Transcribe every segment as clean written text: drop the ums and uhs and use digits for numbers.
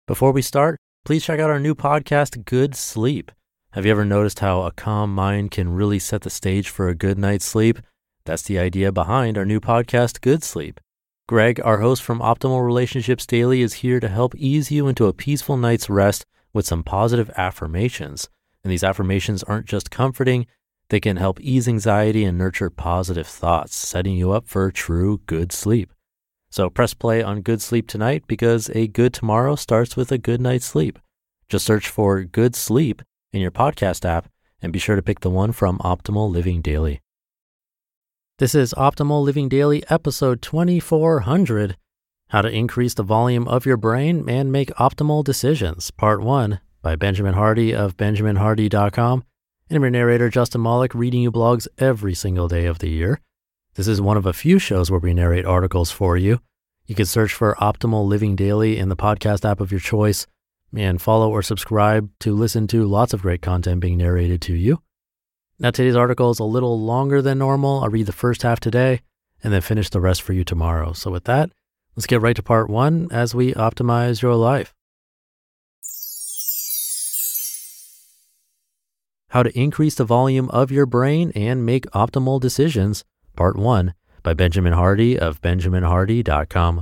Before we start, please check out our new podcast, Good Sleep. Have you ever noticed how a calm mind can really set the stage for a good night's sleep? That's the idea behind our new podcast, Good Sleep. Greg, our host from Optimal Relationships Daily, is here to help ease you into a peaceful night's rest with some positive affirmations. And these affirmations aren't just comforting, they can help ease anxiety and nurture positive thoughts, setting you up for true good sleep. So press play on Good Sleep tonight because a good tomorrow starts with a good night's sleep. Just search for Good Sleep in your podcast app and be sure to pick the one from Optimal Living Daily. This is Optimal Living Daily, episode 2400, How to Increase the Volume of Your Brain and Make Optimal Decisions, Part 1, by Benjamin Hardy of benjaminhardy.com. And I'm your narrator, Justin Malik, reading you blogs every single day of the year. This is one of a few shows where we narrate articles for you. You can search for Optimal Living Daily in the podcast app of your choice and follow or subscribe to listen to lots of great content being narrated to you. Now, today's article is a little longer than normal. I'll read the first half today and then finish the rest for you tomorrow. So with that, let's get right to part 1 as we optimize your life. How to Increase the Volume of Your Brain and Make Optimal Decisions, Part 1, by Benjamin Hardy of benjaminhardy.com.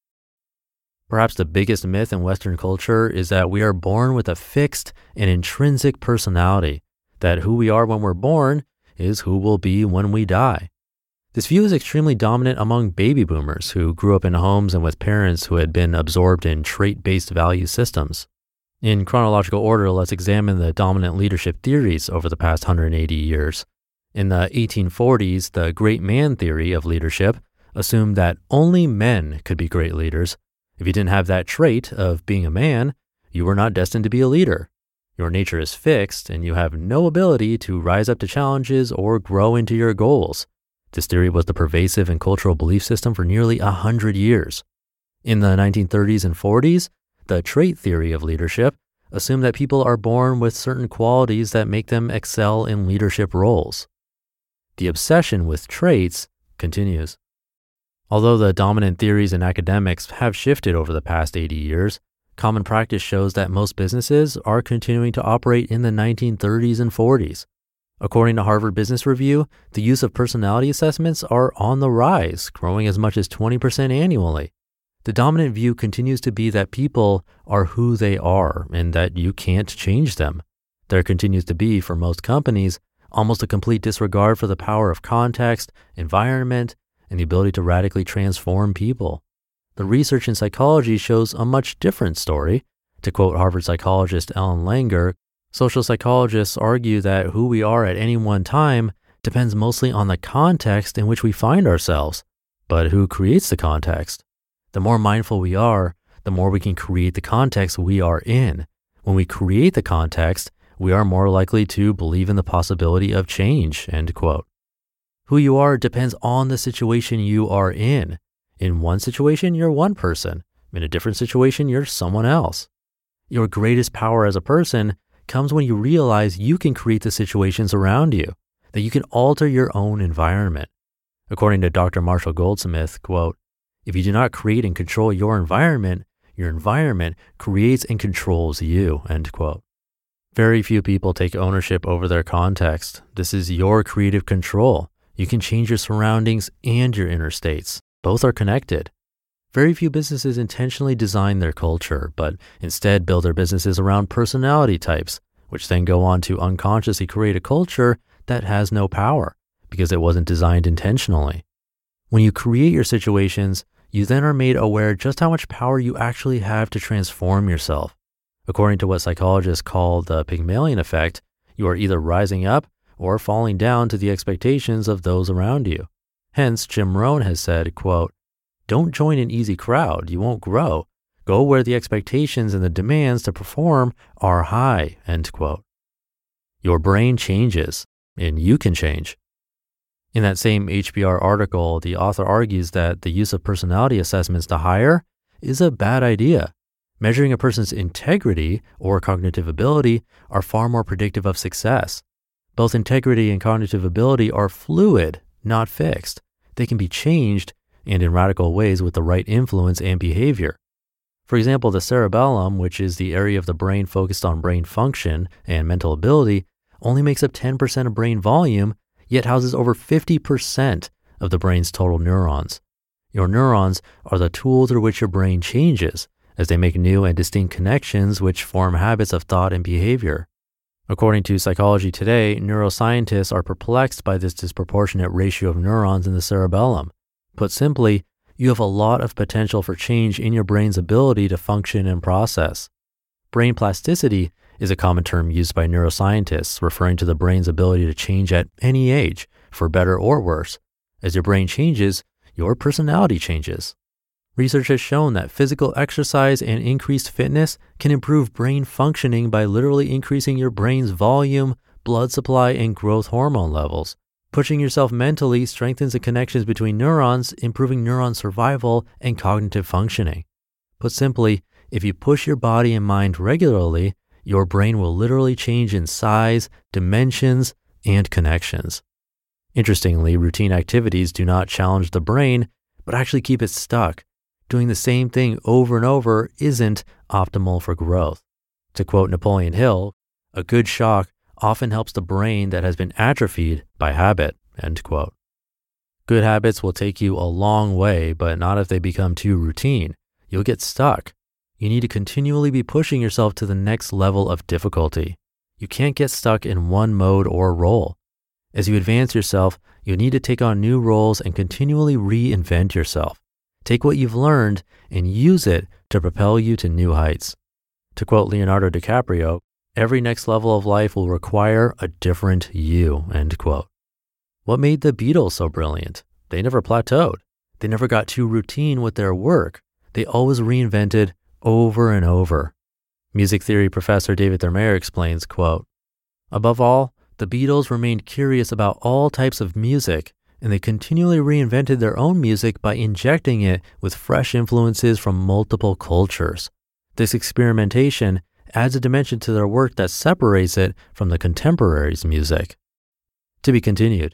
Perhaps the biggest myth in Western culture is that we are born with a fixed and intrinsic personality, that who we are when we're born is who we'll be when we die. This view is extremely dominant among baby boomers who grew up in homes and with parents who had been absorbed in trait-based value systems. In chronological order, let's examine the dominant leadership theories over the past 180 years. In the 1840s, the great man theory of leadership assumed that only men could be great leaders. If you didn't have that trait of being a man, you were not destined to be a leader. Your nature is fixed and you have no ability to rise up to challenges or grow into your goals. This theory was the pervasive and cultural belief system for nearly 100 years. In the 1930s and 40s, the trait theory of leadership assumed that people are born with certain qualities that make them excel in leadership roles. The obsession with traits continues. Although the dominant theories in academics have shifted over the past 80 years, common practice shows that most businesses are continuing to operate in the 1930s and 40s. According to Harvard Business Review, the use of personality assessments are on the rise, growing as much as 20% annually. The dominant view continues to be that people are who they are and that you can't change them. There continues to be, for most companies, almost a complete disregard for the power of context, environment, and the ability to radically transform people. The research in psychology shows a much different story. To quote Harvard psychologist Ellen Langer, social psychologists argue that who we are at any one time depends mostly on the context in which we find ourselves. But who creates the context? The more mindful we are, the more we can create the context we are in. When we create the context, we are more likely to believe in the possibility of change, end quote. Who you are depends on the situation you are in. In one situation, you're one person. In a different situation, you're someone else. Your greatest power as a person comes when you realize you can create the situations around you, that you can alter your own environment. According to Dr. Marshall Goldsmith, quote, "If you do not create and control your environment creates and controls you," end quote. Very few people take ownership over their context. This is your creative control. You can change your surroundings and your inner states. Both are connected. Very few businesses intentionally design their culture, but instead build their businesses around personality types, which then go on to unconsciously create a culture that has no power because it wasn't designed intentionally. When you create your situations, you then are made aware just how much power you actually have to transform yourself. According to what psychologists call the Pygmalion effect, you are either rising up or falling down to the expectations of those around you. Hence, Jim Rohn has said, quote, "Don't join an easy crowd, you won't grow. Go where the expectations and the demands to perform are high," end quote. Your brain changes, and you can change. In that same HBR article, the author argues that the use of personality assessments to hire is a bad idea. Measuring a person's integrity or cognitive ability are far more predictive of success. Both integrity and cognitive ability are fluid, not fixed. They can be changed, and in radical ways with the right influence and behavior. For example, the cerebellum, which is the area of the brain focused on brain function and mental ability, only makes up 10% of brain volume, yet houses over 50% of the brain's total neurons. Your neurons are the tool through which your brain changes as they make new and distinct connections which form habits of thought and behavior. According to Psychology Today, neuroscientists are perplexed by this disproportionate ratio of neurons in the cerebellum. Put simply, you have a lot of potential for change in your brain's ability to function and process. Brain plasticity is a common term used by neuroscientists, referring to the brain's ability to change at any age, for better or worse. As your brain changes, your personality changes. Research has shown that physical exercise and increased fitness can improve brain functioning by literally increasing your brain's volume, blood supply, and growth hormone levels. Pushing yourself mentally strengthens the connections between neurons, improving neuron survival and cognitive functioning. Put simply, if you push your body and mind regularly, your brain will literally change in size, dimensions, and connections. Interestingly, routine activities do not challenge the brain, but actually keep it stuck. Doing the same thing over and over isn't optimal for growth. To quote Napoleon Hill, a good shock often helps the brain that has been atrophied by habit, end quote. Good habits will take you a long way, but not if they become too routine. You'll get stuck. You need to continually be pushing yourself to the next level of difficulty. You can't get stuck in one mode or role. As you advance yourself, you need to take on new roles and continually reinvent yourself. Take what you've learned and use it to propel you to new heights. To quote Leonardo DiCaprio, every next level of life will require a different you, end quote. What made the Beatles so brilliant? They never plateaued. They never got too routine with their work. They always reinvented over and over. Music theory professor David Thermayer explains, quote, above all, the Beatles remained curious about all types of music, and they continually reinvented their own music by injecting it with fresh influences from multiple cultures. This experimentation adds a dimension to their work that separates it from the contemporaries' music. To be continued.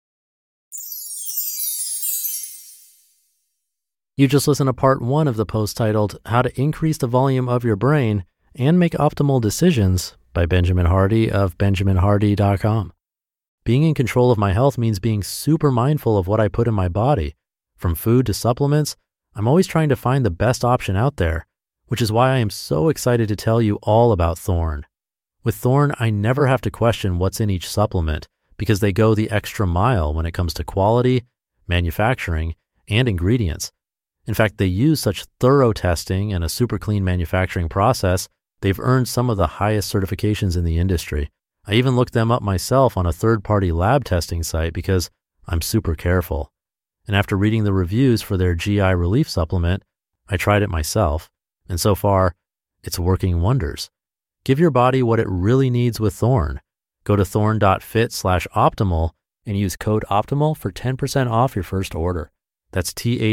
You just listened to part 1 of the post titled How to Increase the Volume of Your Brain and Make Optimal Decisions by Benjamin Hardy of benjaminhardy.com. Being in control of my health means being super mindful of what I put in my body. From food to supplements, I'm always trying to find the best option out there, which is why I am so excited to tell you all about Thorne. With Thorne, I never have to question what's in each supplement because they go the extra mile when it comes to quality, manufacturing, and ingredients. In fact, they use such thorough testing and a super clean manufacturing process, they've earned some of the highest certifications in the industry. I even looked them up myself on a third-party lab testing site because I'm super careful. And after reading the reviews for their GI relief supplement, I tried it myself. And so far, it's working wonders. Give your body what it really needs with Thorne. Go to thorne.fit/optimal and use code OPTIMAL for 10% off your first order. That's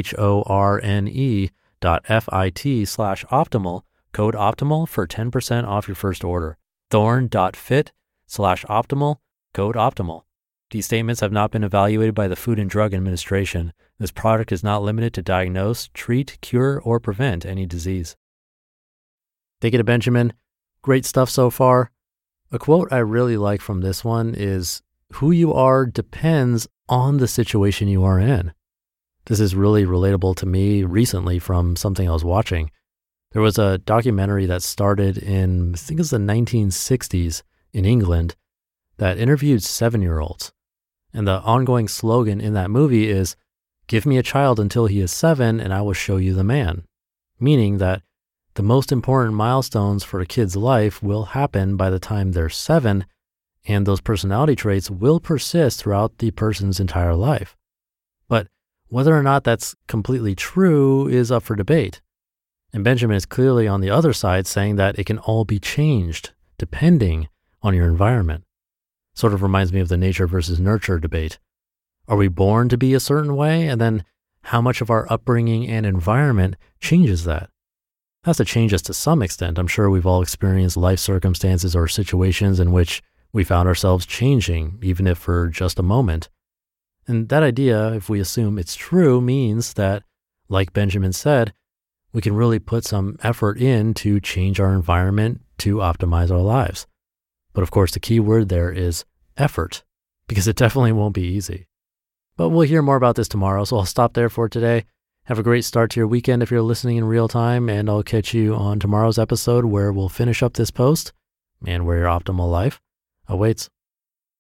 THORNE.fit/optimal, code OPTIMAL for 10% off your first order. Thorne.fit/optimal, code OPTIMAL. These statements have not been evaluated by the Food and Drug Administration. This product is not limited to diagnose, treat, cure, or prevent any disease. Thank you to Benjamin. Great stuff so far. A quote I really like from this one is, who you are depends on the situation you are in. This is really relatable to me recently from something I was watching. There was a documentary that started in, I think it was the 1960s in England, that interviewed 7-year-olds. And the ongoing slogan in that movie is, give me a child until he is 7 and I will show you the man. Meaning that the most important milestones for a kid's life will happen by the time they're 7, and those personality traits will persist throughout the person's entire life. But whether or not that's completely true is up for debate. And Benjamin is clearly on the other side saying that it can all be changed depending on your environment. Sort of reminds me of the nature versus nurture debate. Are we born to be a certain way? And then how much of our upbringing and environment changes that? It has to change us to some extent. I'm sure we've all experienced life circumstances or situations in which we found ourselves changing, even if for just a moment. And that idea, if we assume it's true, means that, like Benjamin said, we can really put some effort in to change our environment to optimize our lives. But of course, the key word there is effort, because it definitely won't be easy. But we'll hear more about this tomorrow, so I'll stop there for today. Have a great start to your weekend if you're listening in real time, and I'll catch you on tomorrow's episode where we'll finish up this post and where your optimal life awaits.